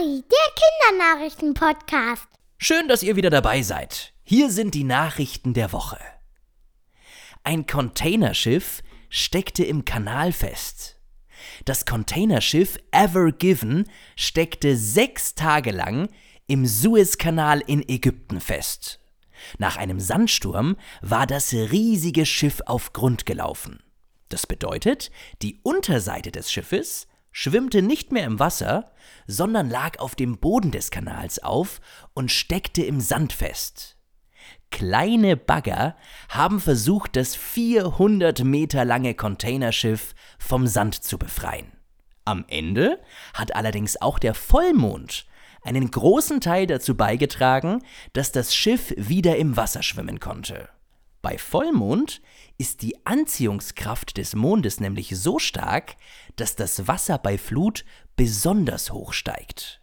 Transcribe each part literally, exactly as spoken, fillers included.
Kinari, der Kindernachrichten-Podcast. Schön, dass ihr wieder dabei seid. Hier sind die Nachrichten der Woche. Ein Containerschiff steckte im Kanal fest. Das Containerschiff Ever Given steckte sechs Tage lang im Suezkanal in Ägypten fest. Nach einem Sandsturm war das riesige Schiff auf Grund gelaufen. Das bedeutet, die Unterseite des Schiffes schwimmte nicht mehr im Wasser, sondern lag auf dem Boden des Kanals auf und steckte im Sand fest. Kleine Bagger haben versucht, das vierhundert Meter lange Containerschiff vom Sand zu befreien. Am Ende hat allerdings auch der Vollmond einen großen Teil dazu beigetragen, dass das Schiff wieder im Wasser schwimmen konnte. Bei Vollmond ist die Anziehungskraft des Mondes nämlich so stark, dass das Wasser bei Flut besonders hoch steigt.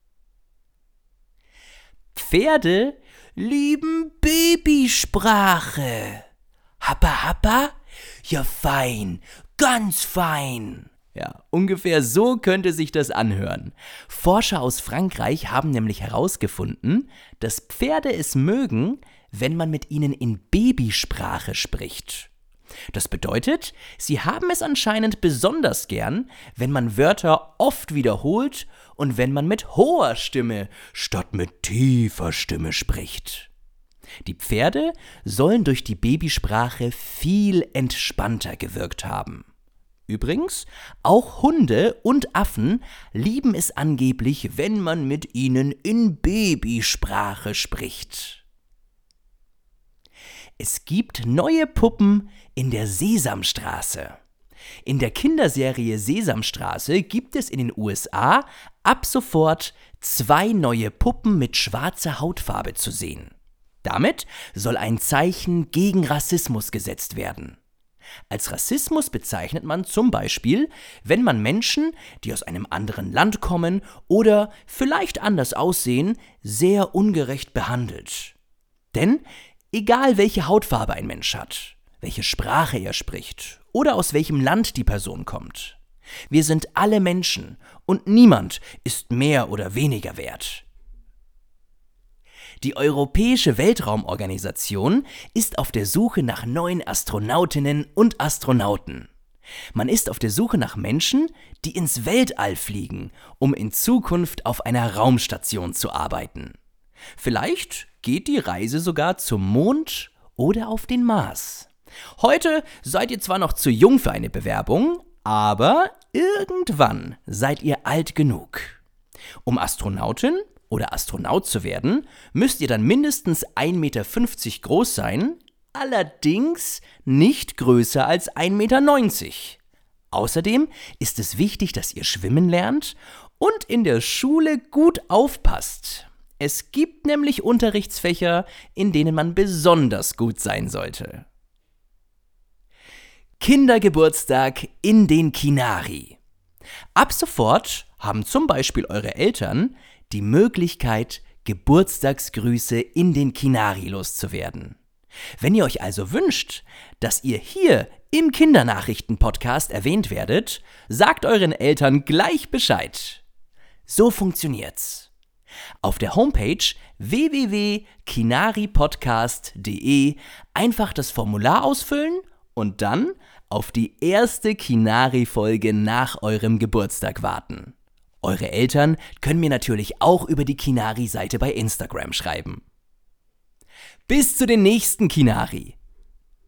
Pferde lieben Babysprache. Happa, happa? Ja, fein, ganz fein. Ja, ungefähr so könnte sich das anhören. Forscher aus Frankreich haben nämlich herausgefunden, dass Pferde es mögen, wenn man mit ihnen in Babysprache spricht. Das bedeutet, sie haben es anscheinend besonders gern, wenn man Wörter oft wiederholt und wenn man mit hoher Stimme statt mit tiefer Stimme spricht. Die Pferde sollen durch die Babysprache viel entspannter gewirkt haben. Übrigens, auch Hunde und Affen lieben es angeblich, wenn man mit ihnen in Babysprache spricht. Es gibt neue Puppen in der Sesamstraße. In der Kinderserie Sesamstraße gibt es in den U S A ab sofort zwei neue Puppen mit schwarzer Hautfarbe zu sehen. Damit soll ein Zeichen gegen Rassismus gesetzt werden. Als Rassismus bezeichnet man zum Beispiel, wenn man Menschen, die aus einem anderen Land kommen oder vielleicht anders aussehen, sehr ungerecht behandelt. Denn egal welche Hautfarbe ein Mensch hat, welche Sprache er spricht oder aus welchem Land die Person kommt, wir sind alle Menschen und niemand ist mehr oder weniger wert. Die Europäische Weltraumorganisation ist auf der Suche nach neuen Astronautinnen und Astronauten. Man ist auf der Suche nach Menschen, die ins Weltall fliegen, um in Zukunft auf einer Raumstation zu arbeiten. Vielleicht geht die Reise sogar zum Mond oder auf den Mars. Heute seid ihr zwar noch zu jung für eine Bewerbung, aber irgendwann seid ihr alt genug. Um Astronautin oder Astronaut zu werden, müsst ihr dann mindestens ein Meter fünfzig groß sein, allerdings nicht größer als ein Meter neunzig. Außerdem ist es wichtig, dass ihr schwimmen lernt und in der Schule gut aufpasst. Es gibt nämlich Unterrichtsfächer, in denen man besonders gut sein sollte. Kindergeburtstag in den Kinari. Ab sofort haben zum Beispiel eure Eltern die Möglichkeit, Geburtstagsgrüße in den Kinari loszuwerden. Wenn ihr euch also wünscht, dass ihr hier im Kindernachrichten-Podcast erwähnt werdet, sagt euren Eltern gleich Bescheid. So funktioniert's. Auf der Homepage w w w punkt kinaripodcast punkt de einfach das Formular ausfüllen und dann auf die erste Kinari-Folge nach eurem Geburtstag warten. Eure Eltern können mir natürlich auch über die Kinari-Seite bei Instagram schreiben. Bis zu den nächsten Kinari.